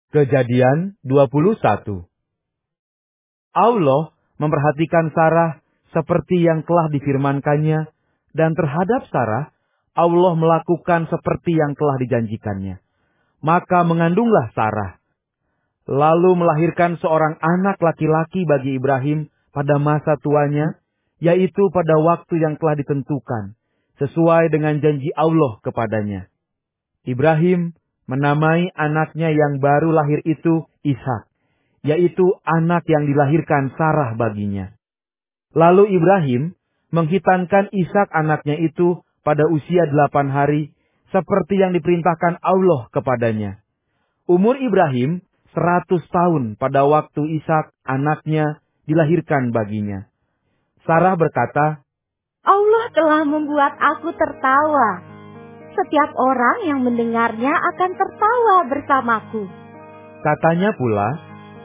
Kejadian 21. Allah memperhatikan Sarah seperti yang telah difirmankannya, dan terhadap Sarah Allah melakukan seperti yang telah dijanjikannya. Maka mengandunglah Sarah, lalu melahirkan seorang anak laki-laki bagi Ibrahim pada masa tuanya, yaitu pada waktu yang telah ditentukan, sesuai dengan janji Allah kepadanya. Ibrahim menamai anaknya yang baru lahir itu Ishak, yaitu anak yang dilahirkan Sarah baginya. Lalu Ibrahim menghitankan Ishak anaknya itu pada usia 8 hari, seperti yang diperintahkan Allah kepadanya. Umur Ibrahim 100 tahun pada waktu Ishak anaknya dilahirkan baginya. Sarah berkata, Allah telah membuat aku tertawa. Setiap orang yang mendengarnya akan tertawa bersamaku. Katanya pula,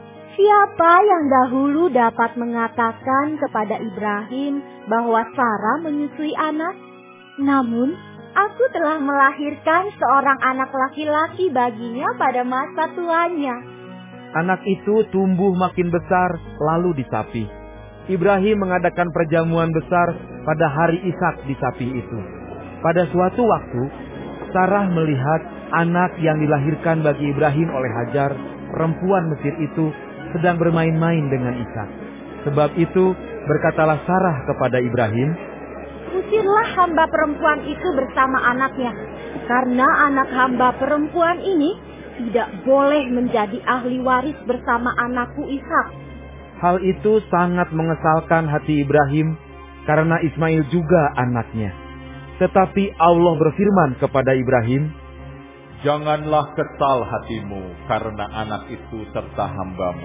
Siapa yang dahulu dapat mengatakan kepada Ibrahim bahwa Sarah menyusui anak? Namun, aku telah melahirkan seorang anak laki-laki baginya pada masa tuanya. anak itu tumbuh makin besar lalu disapi. Ibrahim mengadakan perjamuan besar pada hari Ishak disapi itu. Pada suatu waktu, Sarah melihat anak yang dilahirkan bagi Ibrahim oleh Hajar, perempuan Mesir itu, sedang bermain-main dengan Ishak. Sebab itu, berkatalah Sarah kepada Ibrahim, Usirlah hamba perempuan itu bersama anaknya, karena anak hamba perempuan ini tidak boleh menjadi ahli waris bersama anakku Ishak. hal itu sangat mengesalkan hati Ibrahim, karena Ismail juga anaknya. Tetapi Allah berfirman kepada Ibrahim, Janganlah kesal hatimu karena anak itu serta hambamu.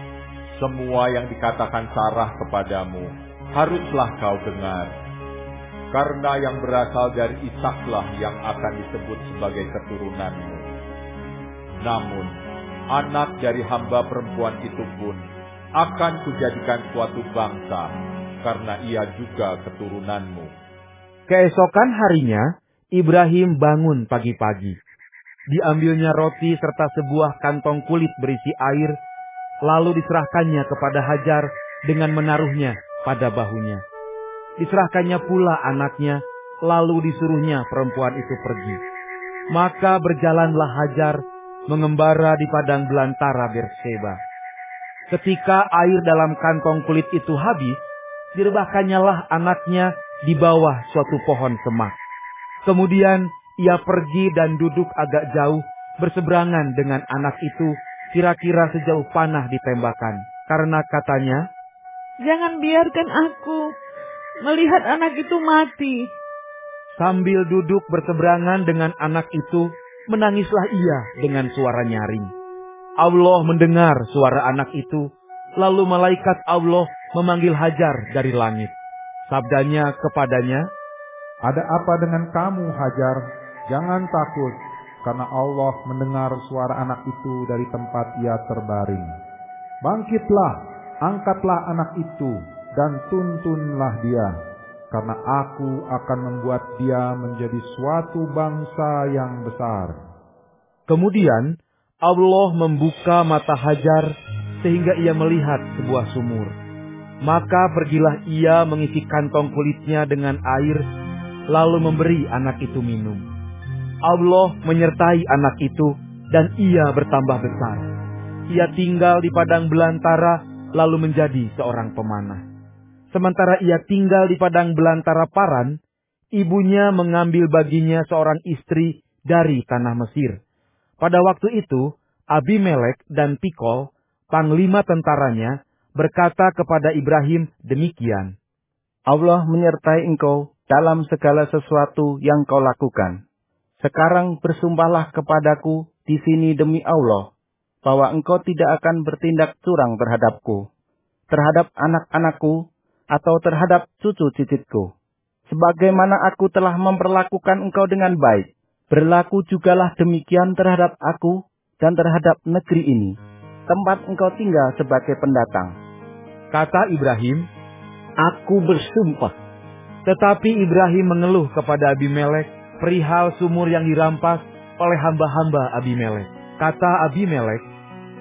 Semua yang dikatakan Sarah kepadamu haruslah kau dengar. Karena yang berasal dari Ishaklah yang akan disebut sebagai keturunanmu. Namun, anak dari hamba perempuan itu pun akan kujadikan suatu bangsa, karena ia juga keturunanmu. Keesokan harinya, Ibrahim bangun pagi-pagi. Diambilnya roti serta sebuah kantong kulit berisi air, lalu diserahkannya kepada Hajar dengan menaruhnya pada bahunya. Diserahkannya pula anaknya, lalu disuruhnya perempuan itu pergi. Maka berjalanlah Hajar mengembara di padang belantara Berseba. Ketika air dalam kantong kulit itu habis, direbahkannyalah anaknya di bawah suatu pohon semak. Kemudian ia pergi dan duduk agak jauh berseberangan dengan anak itu, kira-kira sejauh panah ditembakkan. Karena katanya, Jangan biarkan aku melihat anak itu mati. Sambil duduk berseberangan dengan anak itu, menangislah ia dengan suara nyaring. Allah mendengar suara anak itu, lalu malaikat Allah memanggil Hajar dari langit. Sabdanya kepadanya, Ada apa dengan kamu, Hajar? Jangan takut, karena Allah mendengar suara anak itu dari tempat ia terbaring. Bangkitlah, angkatlah anak itu, dan tuntunlah dia, karena aku akan membuat dia menjadi suatu bangsa yang besar. Kemudian Allah membuka mata Hajar sehingga ia melihat sebuah sumur. Maka pergilah ia mengisi kantong kulitnya dengan air, lalu memberi anak itu minum. Allah menyertai anak itu dan ia bertambah besar. Ia tinggal di padang belantara lalu menjadi seorang pemanah. Sementara ia tinggal di padang belantara Paran, ibunya mengambil baginya seorang istri dari tanah Mesir. Pada waktu itu, Abimelek dan Pikol, panglima tentaranya, berkata kepada Ibrahim demikian, Allah menyertai engkau dalam segala sesuatu yang kau lakukan. Sekarang bersumpahlah kepadaku di sini demi Allah, bahwa engkau tidak akan bertindak curang terhadapku, terhadap anak-anakku, atau terhadap cucu cicitku. Sebagaimana aku telah memperlakukan engkau dengan baik, berlaku jugalah demikian terhadap aku dan terhadap negeri ini, tempat engkau tinggal sebagai pendatang. Kata Ibrahim, Aku bersumpah. tetapi Ibrahim mengeluh kepada Abimelek perihal sumur yang dirampas oleh hamba-hamba Abimelek. Kata Abimelek,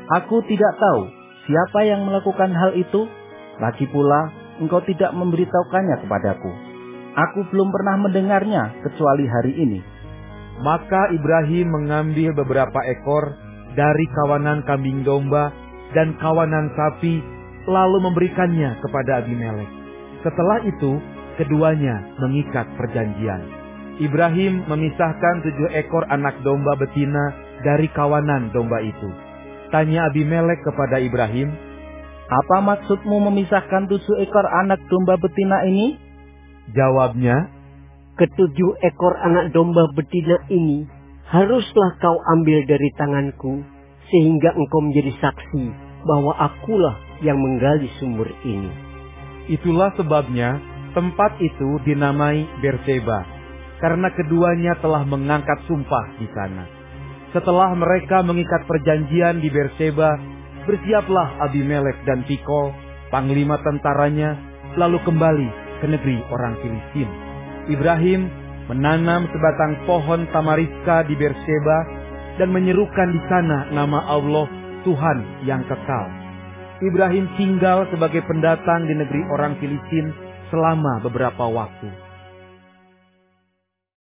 Aku tidak tahu siapa yang melakukan hal itu, lagi pula engkau tidak memberitahukannya kepadaku. Aku belum pernah mendengarnya kecuali hari ini." Maka Ibrahim mengambil beberapa ekor dari kawanan kambing domba dan kawanan sapi, lalu memberikannya kepada Abimelek. Setelah itu, keduanya mengikat perjanjian. Ibrahim memisahkan 7 ekor anak domba betina dari kawanan domba itu. Tanya Abimelek kepada Ibrahim, "Apa maksudmu memisahkan 7 ekor anak domba betina ini?" Jawabnya, "Ketujuh ekor anak domba betina ini haruslah kau ambil dari tanganku, sehingga engkau menjadi saksi bahwa akulah yang menggali sumur ini." Itulah sebabnya tempat itu dinamai Berseba, karena keduanya telah mengangkat sumpah di sana. Setelah mereka mengikat perjanjian di Berseba, bersiaplah Abimelek dan Pikol, panglima tentaranya, lalu kembali ke negeri orang Filistin. Ibrahim menanam sebatang pohon tamariska di Berseba dan menyerukan di sana nama Allah Tuhan yang kekal. Ibrahim tinggal sebagai pendatang di negeri orang Filistin selama beberapa waktu.